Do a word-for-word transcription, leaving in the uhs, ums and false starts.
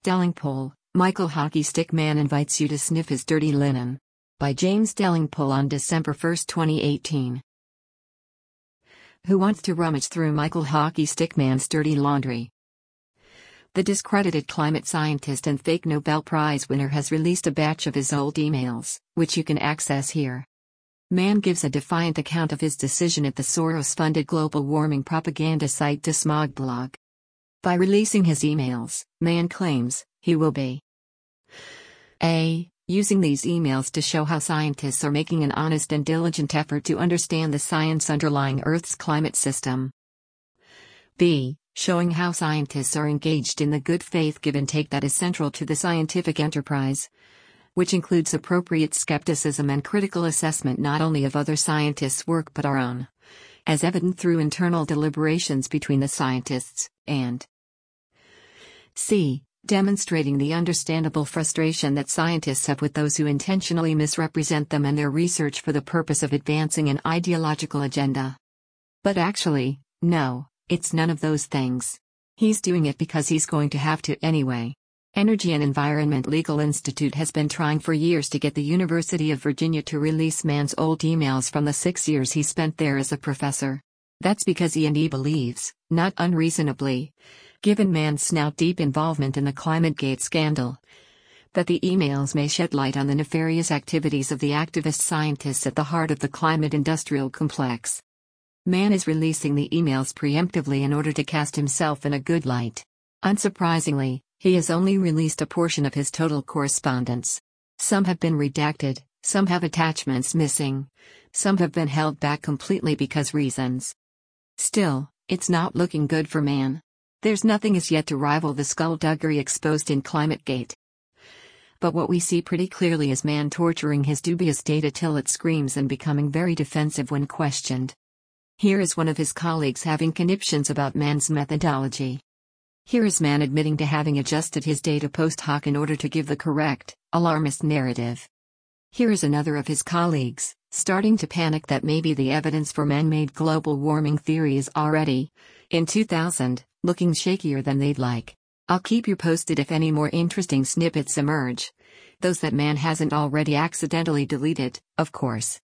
Delingpole, Michael Hockey Stick Man invites you to sniff his dirty linen. By James Delingpole on December first, twenty eighteen. Who wants to rummage through Michael Hockey Stick Man's dirty laundry? The discredited climate scientist and fake Nobel Prize winner has released a batch of his old emails, which you can access here. Man gives a defiant account of his decision at the Soros-funded global warming propaganda site Desmogblog. By releasing his emails, Man claims he will be A. Using these emails to show how scientists are making an honest and diligent effort to understand the science underlying Earth's climate system. B. Showing how scientists are engaged in the good faith give and take that is central to the scientific enterprise, which includes appropriate skepticism and critical assessment not only of other scientists' work but our own, as evident through internal deliberations between the scientists, and C. Demonstrating the understandable frustration that scientists have with those who intentionally misrepresent them and their research for the purpose of advancing an ideological agenda. But actually, no, it's none of those things. He's doing it because he's going to have to anyway. Energy and Environment Legal Institute has been trying for years to get the University of Virginia to release Man's old emails from the six years he spent there as a professor. That's because E and E believes, not unreasonably, given Man's now deep involvement in the ClimateGate scandal, that the emails may shed light on the nefarious activities of the activist scientists at the heart of the climate industrial complex. Man is releasing the emails preemptively in order to cast himself in a good light. Unsurprisingly, he has only released a portion of his total correspondence. Some have been redacted, some have attachments missing, some have been held back completely because reasons. Still, it's not looking good for Man. There's nothing as yet to rival the skullduggery exposed in ClimateGate. But what we see pretty clearly is Man torturing his dubious data till it screams and becoming very defensive when questioned. Here is one of his colleagues having conniptions about Man's methodology. Here is Man admitting to having adjusted his data post hoc in order to give the correct, alarmist narrative. Here is another of his colleagues, starting to panic that maybe the evidence for man-made global warming theory is already, in two thousand, looking shakier than they'd like. I'll keep you posted if any more interesting snippets emerge. Those that Man hasn't already accidentally deleted, of course.